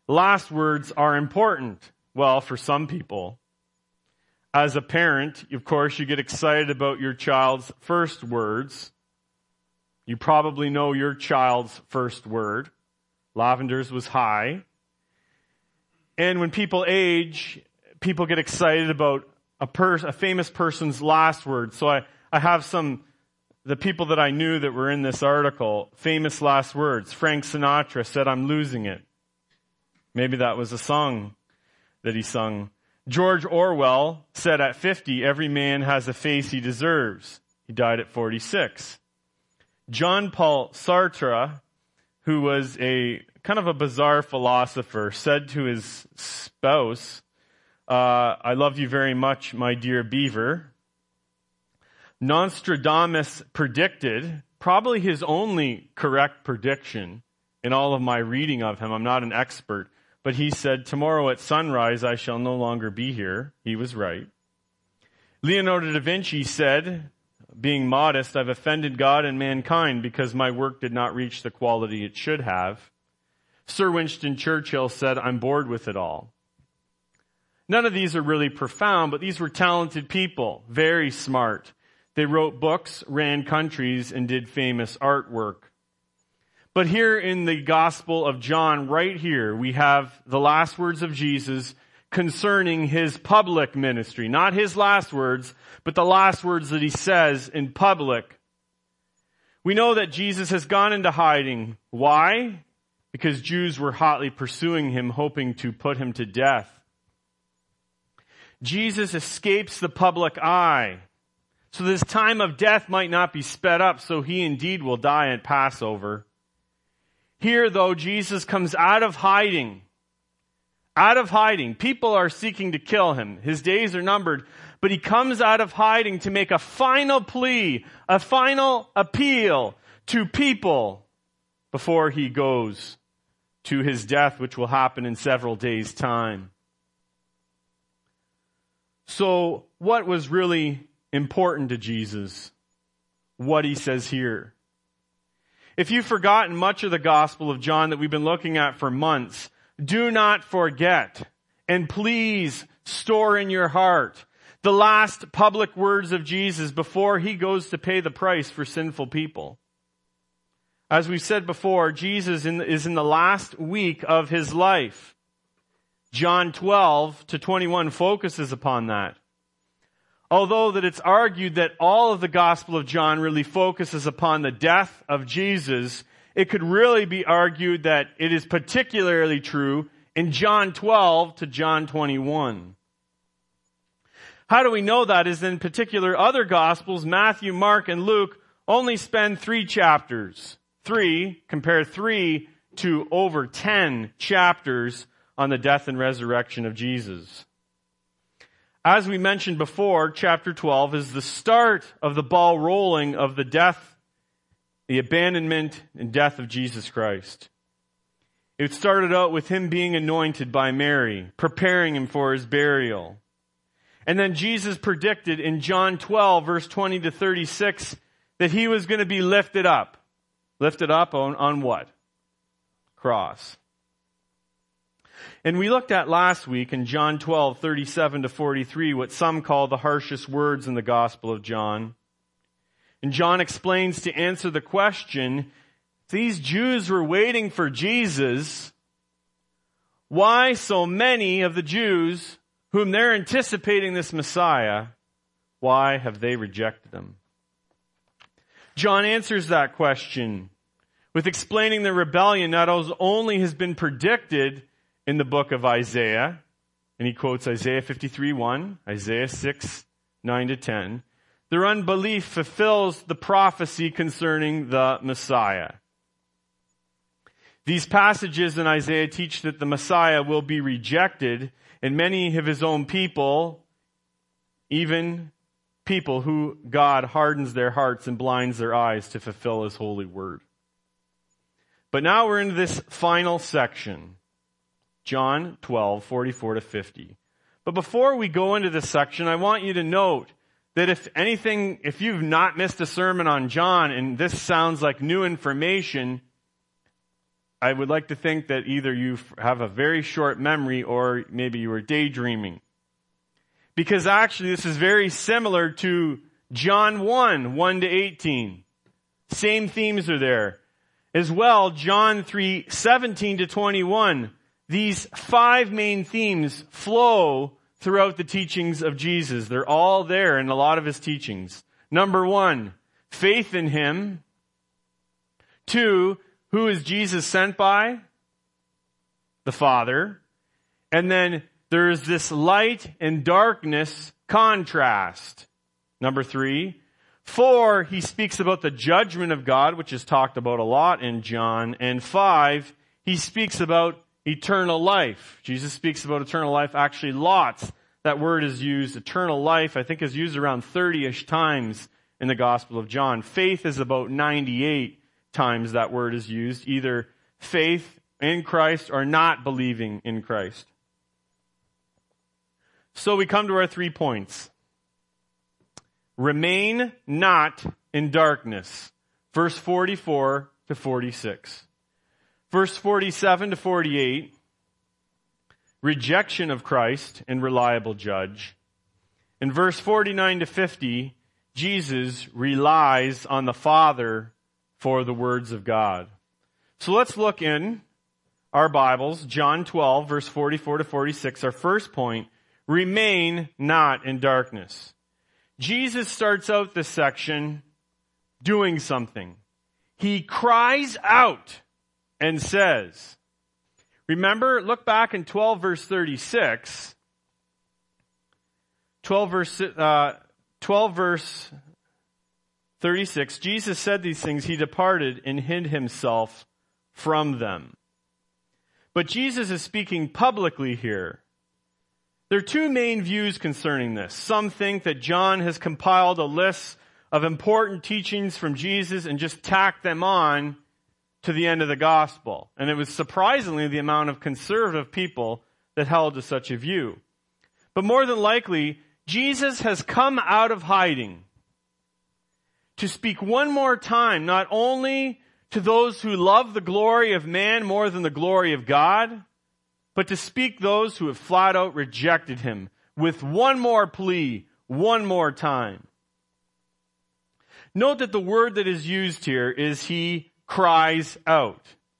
last words are important. Well, for some people. As a parent, of course, you get excited about your child's first words. You probably know your child's first word. Lavender's was hi. And when people age, people get excited about a famous person's last word. So I have the people that I knew that were in this article, famous last words. Frank Sinatra said, "I'm losing it." Maybe that was a song that he sung. George Orwell said at 50, "Every man has a face he deserves." He died at 46. Jean-Paul Sartre, who was a kind of a bizarre philosopher, said to his spouse, "I love you very much, my dear beaver." Nostradamus predicted, probably his only correct prediction in all of my reading of him. I'm not an expert, but he said, "Tomorrow at sunrise I shall no longer be here." He was right. Leonardo da Vinci said, being modest, "I've offended God and mankind because my work did not reach the quality it should have." Sir Winston Churchill said, "I'm bored with it all." None of these are really profound, but these were talented people, very smart. They wrote books, ran countries, and did famous artwork. But here in the Gospel of John, right here, we have the last words of Jesus concerning his public ministry. Not his last words, but the last words that he says in public. We know that Jesus has gone into hiding. Why? Because Jews were hotly pursuing him, hoping to put him to death. Jesus escapes the public eye. So this time of death might not be sped up, so he indeed will die at Passover. Here, though, Jesus comes out of hiding. Out of hiding. People are seeking to kill him. His days are numbered. But he comes out of hiding to make a final plea, a final appeal to people before he goes to his death, which will happen in several days' time. So, what was really important to Jesus? What he says here. If you've forgotten much of the Gospel of John that we've been looking at for months, do not forget, and please store in your heart the last public words of Jesus before he goes to pay the price for sinful people. As we said before, Jesus is in the last week of his life. John 12 to 21 focuses upon that. Although that it's argued that all of the Gospel of John really focuses upon the death of Jesus, it could really be argued that it is particularly true in John 12 to John 21. How do we know that? Is in particular other Gospels, Matthew, Mark, and Luke, only spend 3 chapters. Compare 3 to over 10 chapters on the death and resurrection of Jesus. As we mentioned before, chapter 12 is the start of the ball rolling of the death, the abandonment and death of Jesus Christ. It started out with him being anointed by Mary, preparing him for his burial. And then Jesus predicted in John 12, verse 20 to 36, that he was going to be lifted up. Lifted up on what? Cross. And we looked at last week in John 12, 37 to 43, what some call the harshest words in the Gospel of John. And John explains to answer the question, these Jews were waiting for Jesus. Why so many of the Jews whom they're anticipating this Messiah, why have they rejected him? John answers that question with explaining the rebellion not only has been predicted in the book of Isaiah, and he quotes Isaiah 53:1, Isaiah 6:9 to 10. Their unbelief fulfills the prophecy concerning the Messiah. These passages in Isaiah teach that the Messiah will be rejected, and many of his own people, even people who God hardens their hearts and blinds their eyes to fulfill his holy word. But now we're into this final section. John 12, 44 to 50. But before we go into this section, I want you to note that if you've not missed a sermon on John and this sounds like new information, I would like to think that either you have a very short memory or maybe you were daydreaming. Because actually this is very similar to John 1 to 18. Same themes are there. As well, John 3, 17 to 21. These 5 main themes flow throughout the teachings of Jesus. They're all there in a lot of his teachings. Number 1, faith in him. 2, who is Jesus sent by? The Father. And then there's this light and darkness contrast. Number 3. 4, he speaks about the judgment of God, which is talked about a lot in John. And 5, he speaks about eternal life. Jesus speaks about eternal life actually lots. That word is used, eternal life, I think is used around 30-ish times in the Gospel of John. Faith is about 98 times that word is used, either faith in Christ or not believing in Christ. So we come to our 3 points. Remain not in darkness. Verse 44 to 46. Verse 47 to 48. Rejection of Christ and reliable judge. In verse 49 to 50, Jesus relies on the Father for the words of God. So let's look in our Bibles, John 12, verse 44 to 46, our first point, remain not in darkness. Jesus starts out this section doing something. He cries out and says, remember, look back in 12 verse 36, 12 verse 36, Jesus said these things, he departed and hid himself from them. But Jesus is speaking publicly here. There are 2 main views concerning this. Some think that John has compiled a list of important teachings from Jesus and just tacked them on to the end of the gospel. And it was surprisingly the amount of conservative people that held to such a view. But more than likely, Jesus has come out of hiding to speak one more time, not only to those who love the glory of man more than the glory of God, but to speak those who have flat out rejected him with one more plea, one more time. Note that the word that is used here is he cries out.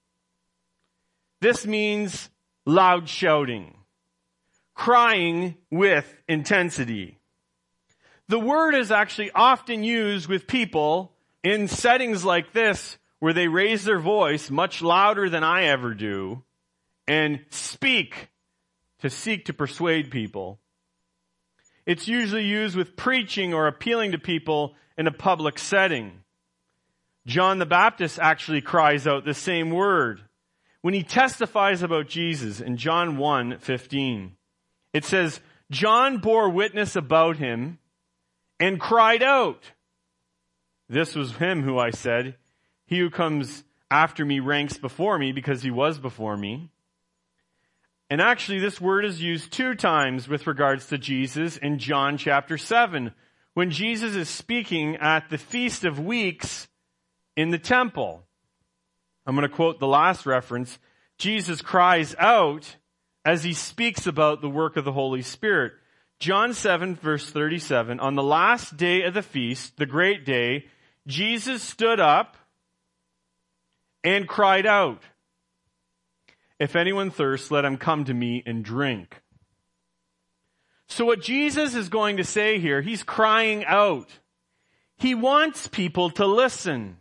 This means loud shouting, crying with intensity. The word is actually often used with people in settings like this where they raise their voice much louder than I ever do and speak to seek to persuade people. It's usually used with preaching or appealing to people in a public setting. John the Baptist actually cries out the same word when he testifies about Jesus in John 1:15. It says, John bore witness about him and cried out. This was him who I said, he who comes after me ranks before me because he was before me. And actually this word is used 2 times with regards to Jesus in John chapter 7, when Jesus is speaking at the Feast of Weeks in the temple. I'm going to quote the last reference. Jesus cries out as he speaks about the work of the Holy Spirit. John 7 verse 37, on the last day of the feast, the great day, Jesus stood up and cried out, if anyone thirsts, let him come to me and drink. So what Jesus is going to say here, he's crying out. He wants people to listen.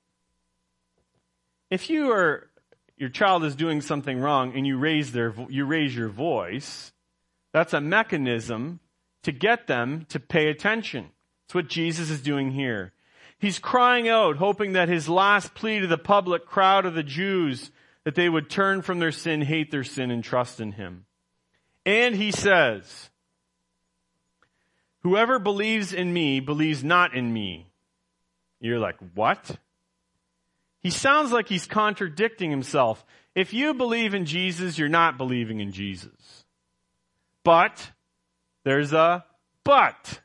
If your child is doing something wrong and you raise your voice, that's a mechanism to get them to pay attention. That's what Jesus is doing here. He's crying out, hoping that his last plea to the public crowd of the Jews, that they would turn from their sin, hate their sin, and trust in him. And he says, whoever believes in me believes not in me. You're like, what? He sounds like he's contradicting himself. If you believe in Jesus, you're not believing in Jesus. But, there's a but.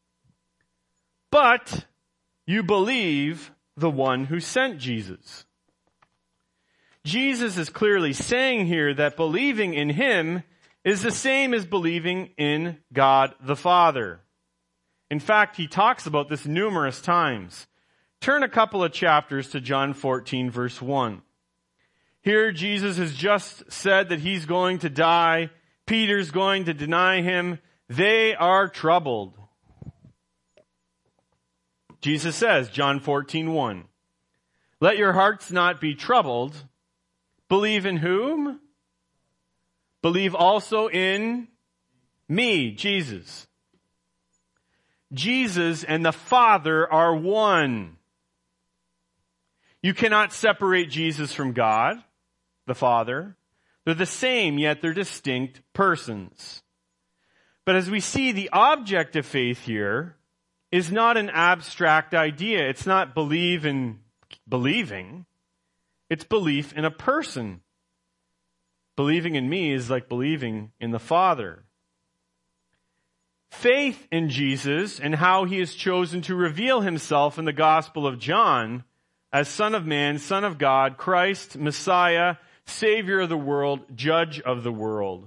But, you believe the one who sent Jesus. Jesus is clearly saying here that believing in him is the same as believing in God the Father. In fact, he talks about this numerous times. Turn a couple of chapters to John 14, verse 1. Here, Jesus has just said that he's going to die. Peter's going to deny him. They are troubled. Jesus says, John 14:1, let your hearts not be troubled. Believe in whom? Believe also in me, Jesus. Jesus and the Father are one. You cannot separate Jesus from God, the Father. They're the same, yet they're distinct persons. But as we see, the object of faith here is not an abstract idea. It's not believe in believing. It's belief in a person. Believing in me is like believing in the Father. Faith in Jesus and how he has chosen to reveal himself in the Gospel of John as Son of Man, Son of God, Christ, Messiah, Savior of the world, Judge of the world.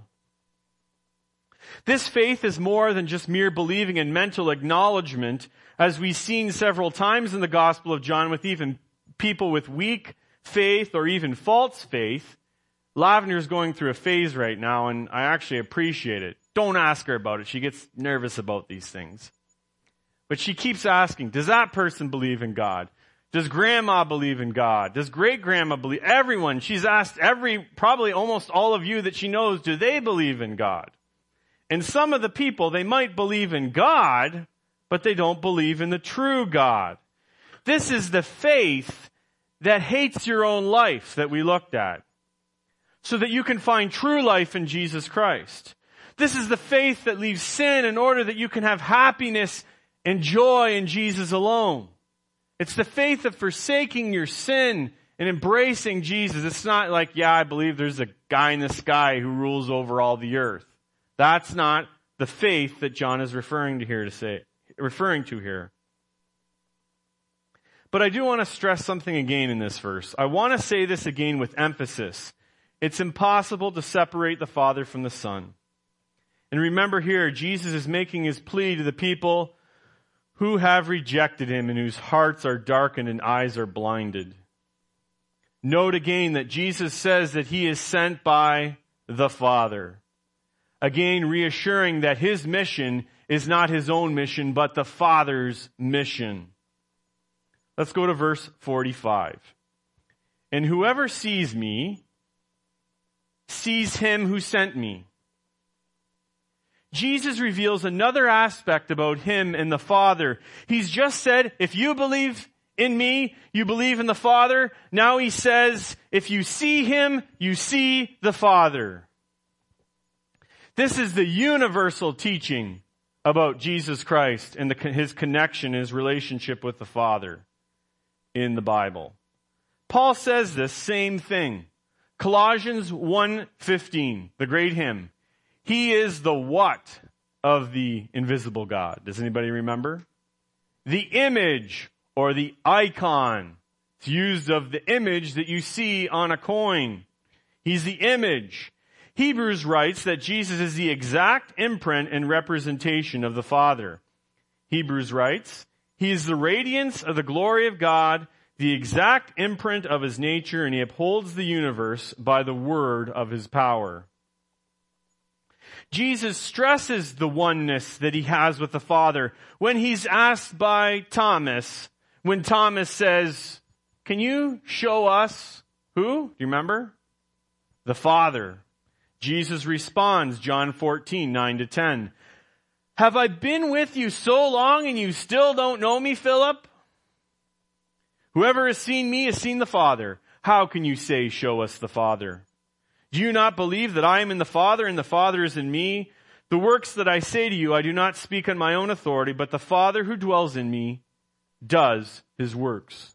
This faith is more than just mere believing and mental acknowledgement, as we've seen several times in the Gospel of John with even people with weak faith or even false faith. Lavender's going through a phase right now, and I actually appreciate it. Don't ask her about it. She gets nervous about these things. But she keeps asking, does that person believe in God? Does grandma believe in God? Does great-grandma believe? Everyone. She's asked probably almost all of you that she knows, do they believe in God? And some of the people, they might believe in God, but they don't believe in the true God. This is the faith that hates your own life that we looked at, so that you can find true life in Jesus Christ. This is the faith that leaves sin in order that you can have happiness and joy in Jesus alone. It's the faith of forsaking your sin and embracing Jesus. It's not like, yeah, I believe there's a guy in the sky who rules over all the earth. That's not the faith that John is referring to here. But I do want to stress something again in this verse. I want to say this again with emphasis. It's impossible to separate the Father from the Son. And remember here, Jesus is making his plea to the people who have rejected him and whose hearts are darkened and eyes are blinded. Note again that Jesus says that he is sent by the Father. Again, reassuring that his mission is not his own mission, but the Father's mission. Let's go to verse 45. And whoever sees me sees him who sent me. Jesus reveals another aspect about him and the Father. He's just said, if you believe in me, you believe in the Father. Now he says, if you see him, you see the Father. This is the universal teaching about Jesus Christ and his connection, his relationship with the Father in the Bible. Paul says this same thing. Colossians 1:15, the great hymn. He is the what of the invisible God? Does anybody remember? The image or the icon. It's used of the image that you see on a coin. He's the image. Hebrews writes that Jesus is the exact imprint and representation of the Father. Hebrews writes, he is the radiance of the glory of God, the exact imprint of his nature, and he upholds the universe by the word of his power. Jesus stresses the oneness that he has with the Father when he's asked by Thomas, when Thomas says, can you show us who? Do you remember? The Father. Jesus responds, John 14:9-10. Have I been with you so long and you still don't know me, Philip? Whoever has seen me has seen the Father. How can you say, show us the Father? Do you not believe that I am in the Father and the Father is in me? The works that I say to you, I do not speak on my own authority, but the Father who dwells in me does his works.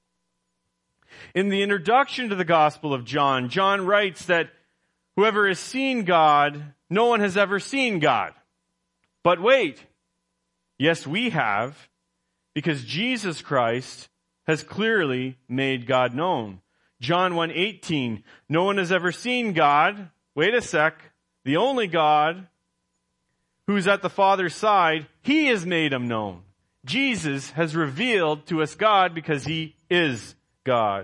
In the introduction to the Gospel of John, John writes that whoever has seen God, no one has ever seen God. But wait, yes, we have, because Jesus Christ has clearly made God known. John 1:18, no one has ever seen God. Wait a sec. The only God who's at the Father's side, he has made him known. Jesus has revealed to us God because he is God.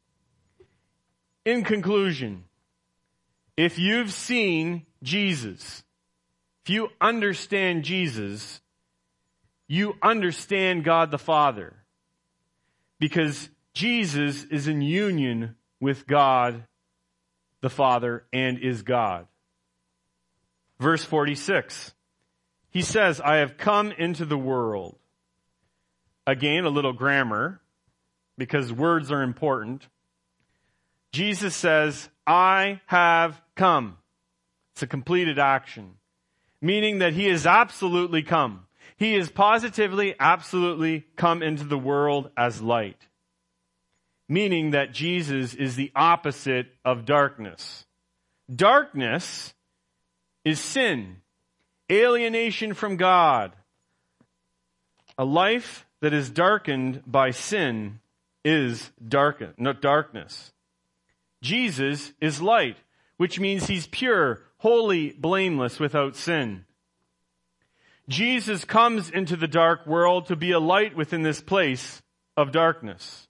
In conclusion, if you've seen Jesus, if you understand Jesus, you understand God the Father. Because Jesus is in union with God the Father and is God. Verse 46. He says, I have come into the world. Again, a little grammar, because words are important. Jesus says, I have come. It's a completed action, meaning that he has absolutely come. He has positively, absolutely come into the world as light, meaning that Jesus is the opposite of darkness. Darkness is sin, alienation from God. A life that is darkened by sin is darkness. Jesus is light, which means he's pure, holy, blameless, without sin. Jesus comes into the dark world to be a light within this place of darkness.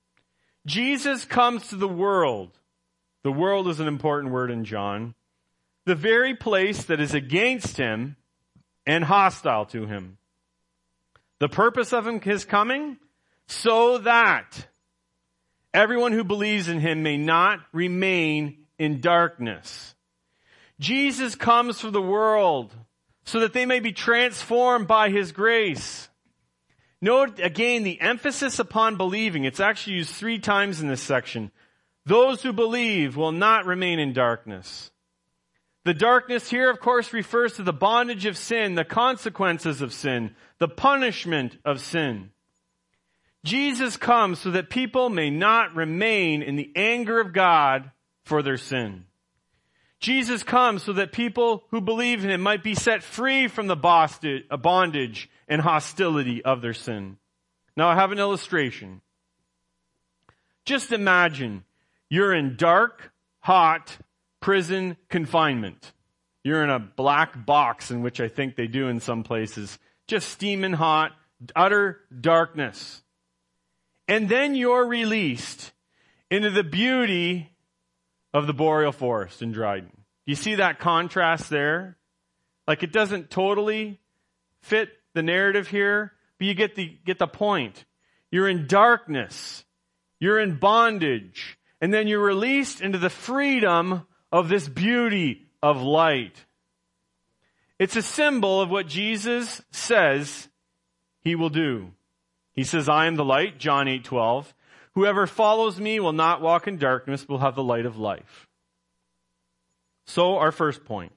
Jesus comes to the world. The world is an important word in John. The very place that is against him and hostile to him. The purpose of his coming? So that everyone who believes in him may not remain in darkness. Jesus comes for the world so that they may be transformed by his grace. Note again the emphasis upon believing. It's actually used 3 times in this section. Those who believe will not remain in darkness. The darkness here, of course, refers to the bondage of sin, the consequences of sin, the punishment of sin. Jesus comes so that people may not remain in the anger of God for their sin. Jesus comes so that people who believe in him might be set free from the bondage and hostility of their sin. Now I have an illustration. Just imagine you're in dark, hot prison confinement. You're in a black box, in which I think they do in some places. Just steaming hot, utter darkness. And then you're released into the beauty of the boreal forest in Dryden. You see that contrast there? Like it doesn't totally fit the narrative here, but you get the point. You're in darkness. You're in bondage. And then you're released into the freedom of this beauty of light. It's a symbol of what Jesus says he will do. He says, I am the light, John 8:12. Whoever follows me will not walk in darkness, but will have the light of life. So our first point,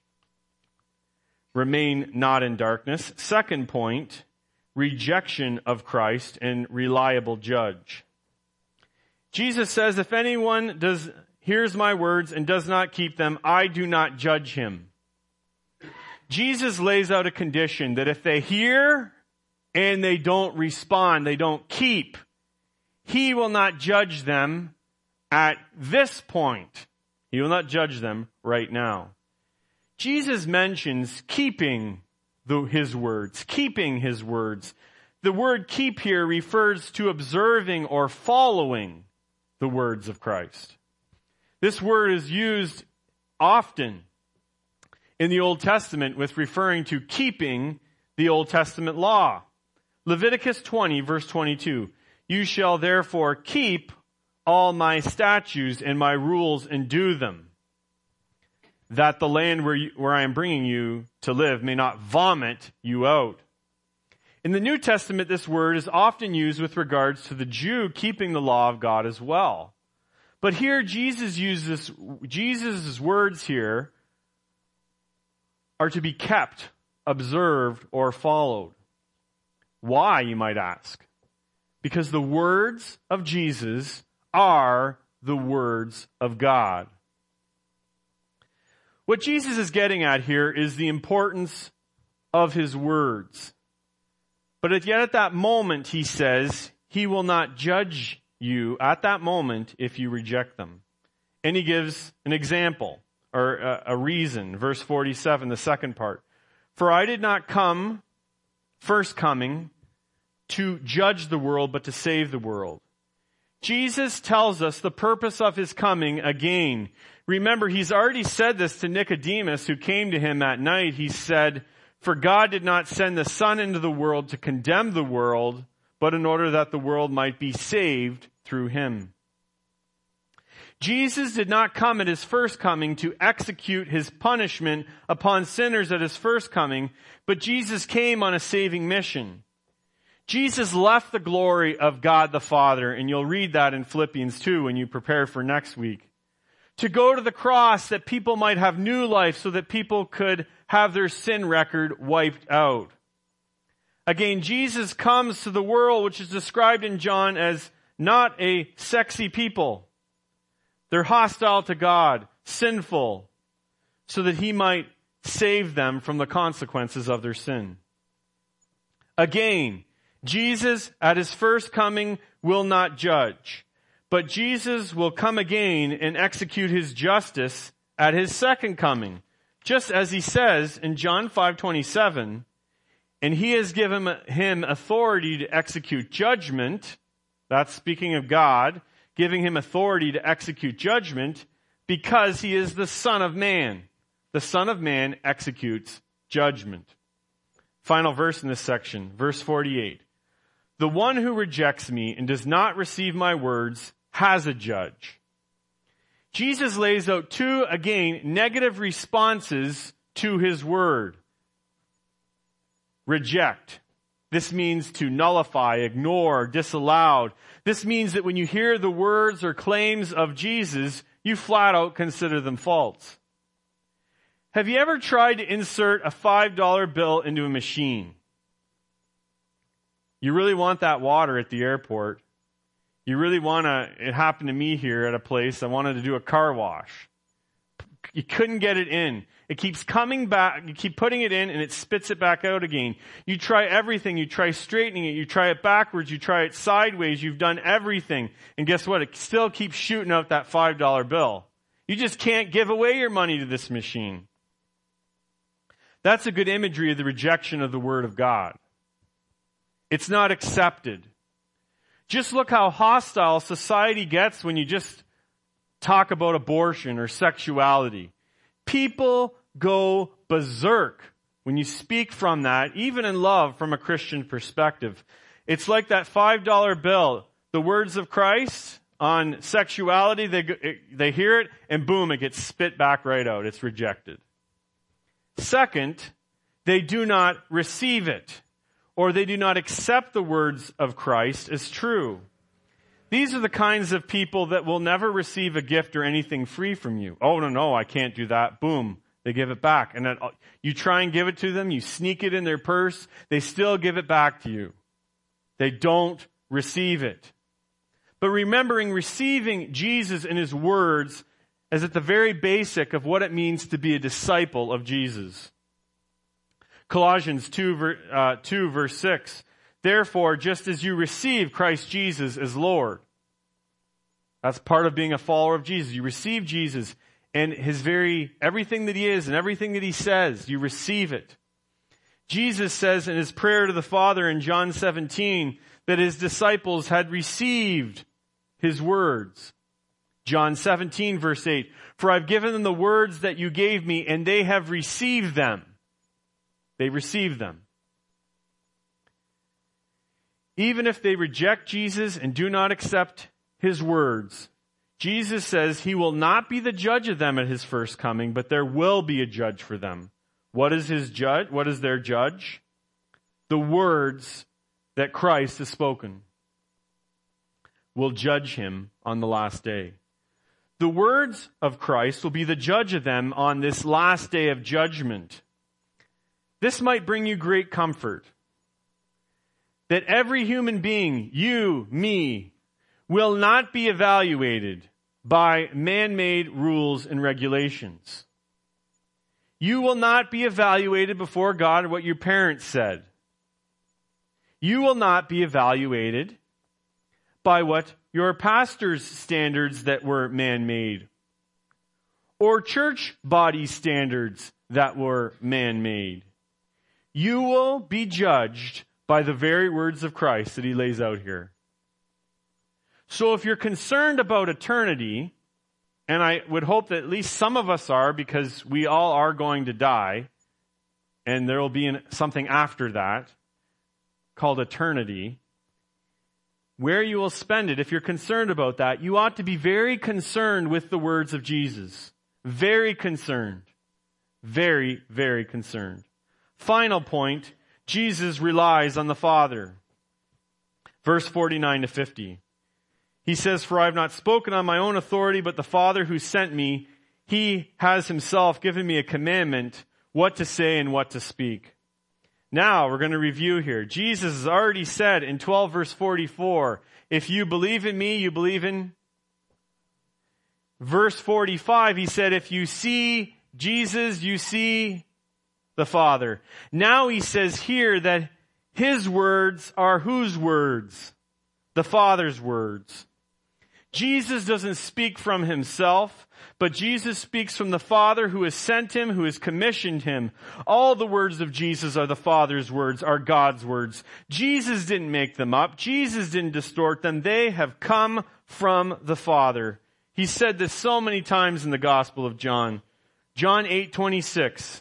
remain not in darkness. Second point, rejection of Christ and reliable judge. Jesus says, if anyone hears my words and does not keep them, I do not judge him. Jesus lays out a condition that if they hear and they don't respond, they don't keep, he will not judge them at this point. He will not judge them right now. Jesus mentions keeping his words, keeping his words. The word keep here refers to observing or following the words of Christ. This word is used often in the Old Testament with referring to keeping the Old Testament law. Leviticus 20, verse 22. You shall therefore keep all my statutes and my rules and do them, that the land where I am bringing you to live may not vomit you out. In the New Testament, this word is often used with regards to the Jew keeping the law of God as well. But here Jesus' words here are to be kept, observed, or followed. Why, you might ask? Because the words of Jesus are the words of God. What Jesus is getting at here is the importance of his words. But yet at that moment, he says, he will not judge you at that moment if you reject them. And he gives an example, or a reason. Verse 47, the second part. For I did not come, first coming, to judge the world, but to save the world. Jesus tells us the purpose of his coming again. Remember, he's already said this to Nicodemus, who came to him at night. He said, for God did not send the Son into the world to condemn the world, but in order that the world might be saved through him. Jesus did not come at his first coming to execute his punishment upon sinners at his first coming, but Jesus came on a saving mission. Jesus left the glory of God the Father, and you'll read that in Philippians 2 when you prepare for next week, to go to the cross that people might have new life so that people could have their sin record wiped out. Again, Jesus comes to the world, which is described in John as not a sexy people. They're hostile to God, sinful, so that he might save them from the consequences of their sin. Again, Jesus at his first coming will not judge, but Jesus will come again and execute his justice at his second coming. Just as he says in John 5:27, and he has given him authority to execute judgment. That's speaking of God, giving him authority to execute judgment because he is the Son of Man. The Son of Man executes judgment. Final verse in this section, verse 48. The one who rejects me and does not receive my words has a judge. Jesus lays out two, again, negative responses to his word. Reject. This means to nullify, ignore, disallow. This means that when you hear the words or claims of Jesus, you flat out consider them false. Have you ever tried to insert a $5 bill into a machine? You really want that water at the airport. You really it happened to me here at a place, I wanted to do a car wash. You couldn't get it in. It keeps coming back. You keep putting it in and it spits it back out again. You try everything. You try straightening it. You try it backwards. You try it sideways. You've done everything. And guess what? It still keeps shooting out that $5 bill. You just can't give away your money to this machine. That's a good imagery of the rejection of the Word of God. It's not accepted. Just look how hostile society gets when you just talk about abortion or sexuality. People go berserk when you speak from that, even in love from a Christian perspective. It's like that $5 bill. The words of Christ on sexuality, they hear it and boom, it gets spit back right out. It's rejected. Second, they do not receive it, or they do not accept the words of Christ as true. These are the kinds of people that will never receive a gift or anything free from you. Oh, no, I can't do that. Boom, they give it back. And then you try and give it to them, you sneak it in their purse, they still give it back to you. They don't receive it. But remembering receiving Jesus and his words is at the very basic of what it means to be a disciple of Jesus. Colossians 2 verse 6. Therefore, just as you receive Christ Jesus as Lord. That's part of being a follower of Jesus. You receive Jesus and everything that he is and everything that he says, you receive it. Jesus says in his prayer to the Father in John 17 that his disciples had received his words. John 17 verse 8. For I've given them the words that you gave me and they have received them. They received them. Even if they reject Jesus and do not accept his words, Jesus says he will not be the judge of them at his first coming, but there will be a judge for them. What is his judge? What is their judge? The words that Christ has spoken will judge him on the last day. The words of Christ will be the judge of them on this last day of judgment. This might bring you great comfort. That every human being, you, me, will not be evaluated by man-made rules and regulations. You will not be evaluated before God or what your parents said. You will not be evaluated by what? Your pastor's standards that were man-made. Or church body standards that were man-made. You will be judged by the very words of Christ that he lays out here. So if you're concerned about eternity, and I would hope that at least some of us are, because we all are going to die, and there will be something after that called eternity, where you will spend it, if you're concerned about that, you ought to be very concerned with the words of Jesus. Very concerned. Very, very concerned. Final point, Jesus relies on the Father. Verse 49 to 50. He says, "For I have not spoken on my own authority, but the Father who sent me, he has himself given me a commandment, what to say and what to speak." Now, we're going to review here. Jesus has already said in 12 verse 44, if you believe in me, you believe in... Verse 45, he said, if you see Jesus, you see the Father. Now he says here that his words are whose words? The Father's words. Jesus doesn't speak from himself, but Jesus speaks from the Father who has sent him, who has commissioned him. All the words of Jesus are the Father's words, are God's words. Jesus didn't make them up. Jesus didn't distort them. They have come from the Father. He said this so many times in the Gospel of John. John 8:26.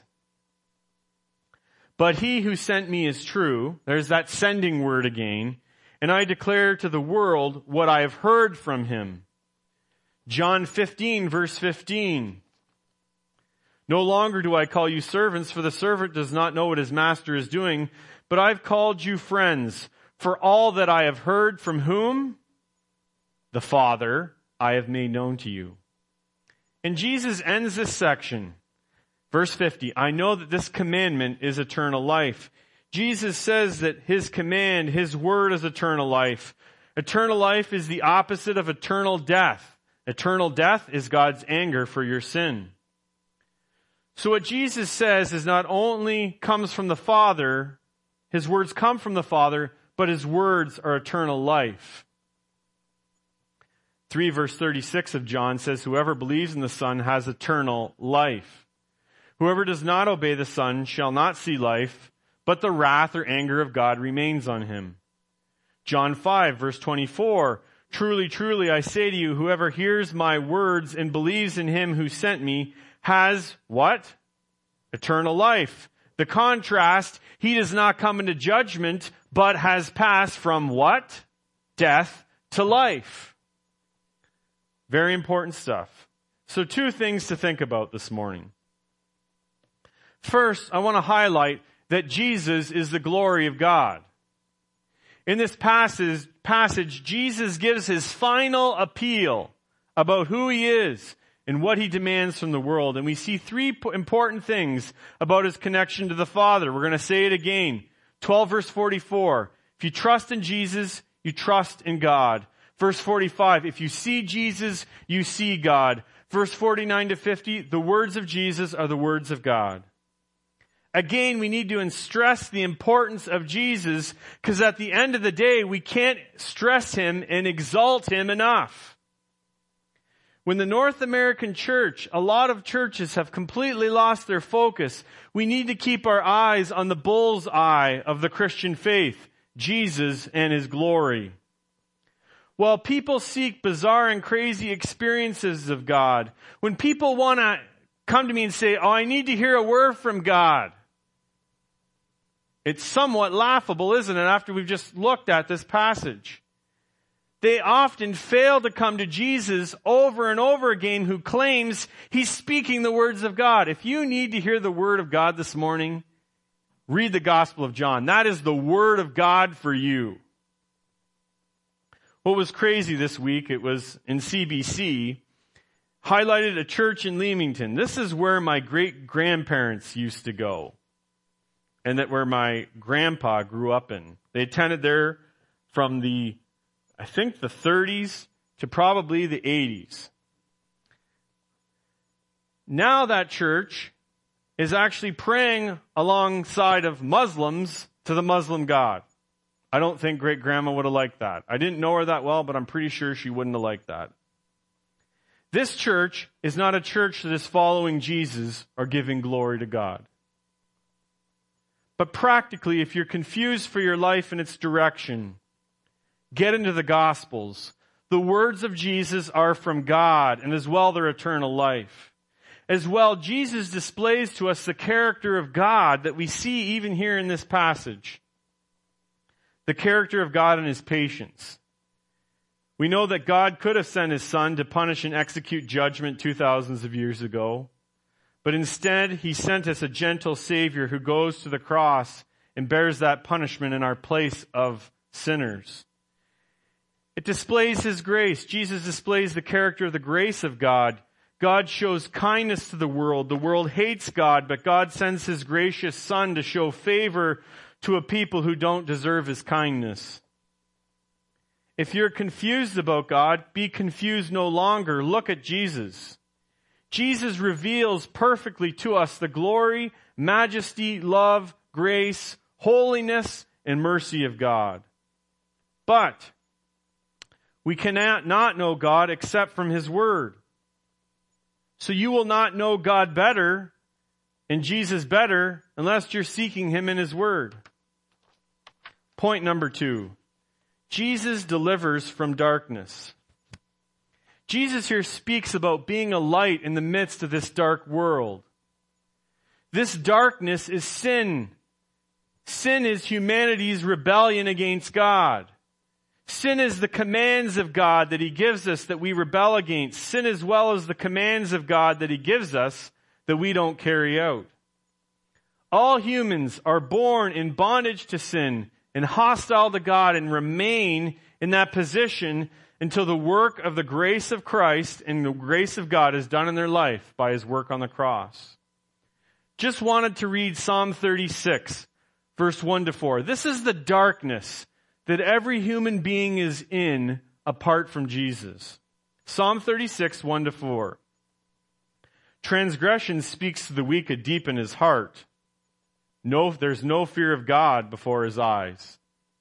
But he who sent me is true. There's that sending word again. And I declare to the world what I have heard from him. John 15 verse 15. No longer do I call you servants, for the servant does not know what his master is doing, but I've called you friends. For all that I have heard from whom? The Father, I have made known to you. And Jesus ends this section. Verse 50, I know that this commandment is eternal life. Jesus says that his command, his word is eternal life. Eternal life is the opposite of eternal death. Eternal death is God's anger for your sin. So what Jesus says is not only comes from the Father, his words come from the Father, but his words are eternal life. 3 verse 36 of John says, whoever believes in the Son has eternal life. Whoever does not obey the Son shall not see life, but the wrath or anger of God remains on him. John 5 verse 24, truly, truly, I say to you, whoever hears my words and believes in him who sent me has what? Eternal life. The contrast, he does not come into judgment, but has passed from what? Death to life. Very important stuff. So 2 things to think about this morning. First, I want to highlight that Jesus is the glory of God. In this passage, Jesus gives his final appeal about who he is and what he demands from the world. And we see 3 important things about his connection to the Father. We're going to say it again. 12 verse 44. If you trust in Jesus, you trust in God. Verse 45. If you see Jesus, you see God. Verse 49 to 50. The words of Jesus are the words of God. Again, we need to stress the importance of Jesus, because at the end of the day, we can't stress him and exalt him enough. When the North American church, a lot of churches have completely lost their focus. We need to keep our eyes on the bull's eye of the Christian faith, Jesus and his glory. While people seek bizarre and crazy experiences of God, when people want to come to me and say, I need to hear a word from God, it's somewhat laughable, isn't it, after we've just looked at this passage? They often fail to come to Jesus over and over again, who claims he's speaking the words of God. If you need to hear the word of God this morning, read the Gospel of John. That is the word of God for you. What was crazy this week, it was in CBC, highlighted a church in Leamington. This is where my great-grandparents used to go, and that where my grandpa grew up in. They attended there from the 30s to probably the 80s. Now that church is actually praying alongside of Muslims to the Muslim God. I don't think great-grandma would have liked that. I didn't know her that well, but I'm pretty sure she wouldn't have liked that. This church is not a church that is following Jesus or giving glory to God. But practically, if you're confused for your life and its direction, get into the Gospels. The words of Jesus are from God, and as well their eternal life. As well, Jesus displays to us the character of God that we see even here in this passage. The character of God and His patience. We know that God could have sent His Son to punish and execute judgment 2,000 of years ago. But instead, He sent us a gentle Savior who goes to the cross and bears that punishment in our place of sinners. It displays His grace. Jesus displays the character of the grace of God. God shows kindness to the world. The world hates God, but God sends His gracious Son to show favor to a people who don't deserve His kindness. If you're confused about God, be confused no longer. Look at Jesus. Jesus reveals perfectly to us the glory, majesty, love, grace, holiness, and mercy of God. But we cannot not know God except from His Word. So you will not know God better and Jesus better unless you're seeking Him in His Word. Point number 2. Jesus delivers from darkness. Jesus here speaks about being a light in the midst of this dark world. This darkness is sin. Sin is humanity's rebellion against God. Sin is the commands of God that He gives us that we rebel against. Sin as well as the commands of God that He gives us that we don't carry out. All humans are born in bondage to sin and hostile to God and remain in that position until the work of the grace of Christ and the grace of God is done in their life by His work on the cross. Just wanted to read Psalm 36, verse 1-4. This is the darkness that every human being is in apart from Jesus. Psalm 36, 1-4. Transgression speaks to the wicked deep in his heart. There's no fear of God before his eyes.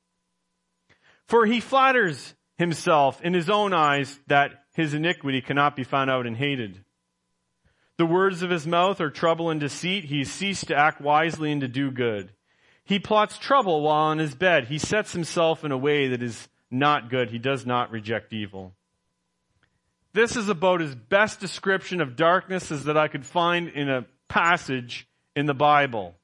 For he flatters himself in his own eyes that his iniquity cannot be found out and hated. The words of his mouth are trouble and deceit. He has ceased to act wisely and to do good. He plots trouble while on his bed. He sets himself in a way that is not good. He does not reject evil. This is about as best description of darkness as that I could find in a passage in the Bible.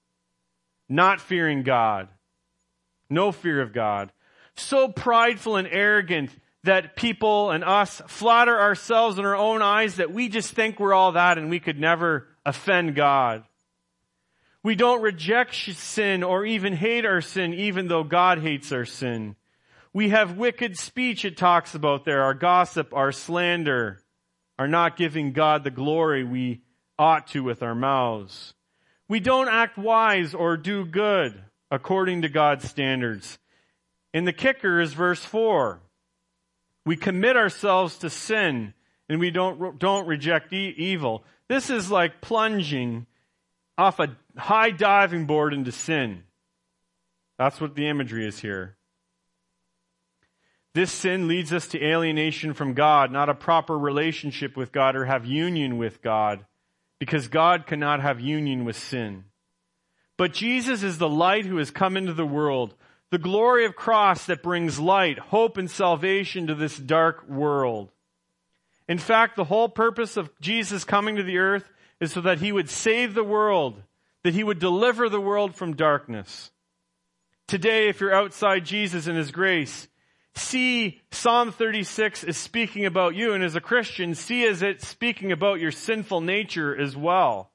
Not fearing God. No fear of God. So prideful and arrogant that people and us flatter ourselves in our own eyes that we just think we're all that and we could never offend God. We don't reject sin or even hate our sin, even though God hates our sin. We have wicked speech, it talks about there, our gossip, our slander, our not giving God the glory we ought to with our mouths. We don't act wise or do good according to God's standards. And the kicker is verse 4. We commit ourselves to sin and we don't reject evil. This is like plunging off a high diving board into sin. That's what the imagery is here. This sin leads us to alienation from God, not a proper relationship with God or have union with God, because God cannot have union with sin. But Jesus is the light who has come into the world, the glory of cross that brings light, hope, and salvation to this dark world. In fact, the whole purpose of Jesus coming to the earth is so that He would save the world, that He would deliver the world from darkness. Today, if you're outside Jesus and His grace, see Psalm 36 is speaking about you, and as a Christian, see as it's speaking about your sinful nature as well.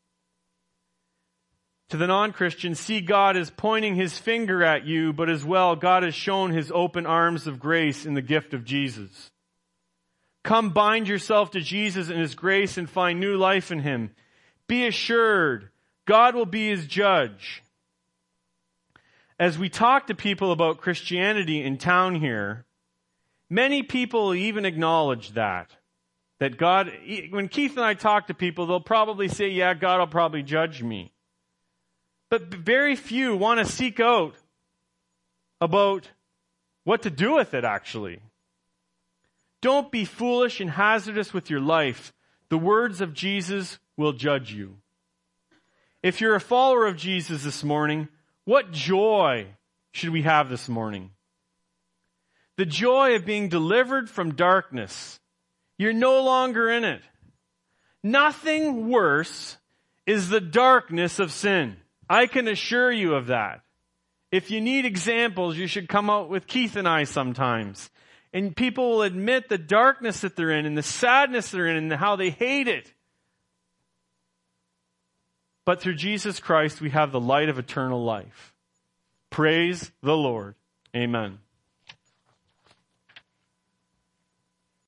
To the non-Christian, see God as pointing His finger at you, but as well, God has shown His open arms of grace in the gift of Jesus. Come bind yourself to Jesus and His grace and find new life in Him. Be assured, God will be His judge. As we talk to people about Christianity in town here, many people even acknowledge that God, when Keith and I talk to people, they'll probably say, yeah, God will probably judge me. But very few want to seek out about what to do with it, actually. Don't be foolish and hazardous with your life. The words of Jesus will judge you. If you're a follower of Jesus this morning, what joy should we have this morning? The joy of being delivered from darkness. You're no longer in it. Nothing worse is the darkness of sin. I can assure you of that. If you need examples, you should come out with Keith and I sometimes. And people will admit the darkness that they're in and the sadness they're in and how they hate it. But through Jesus Christ, we have the light of eternal life. Praise the Lord. Amen.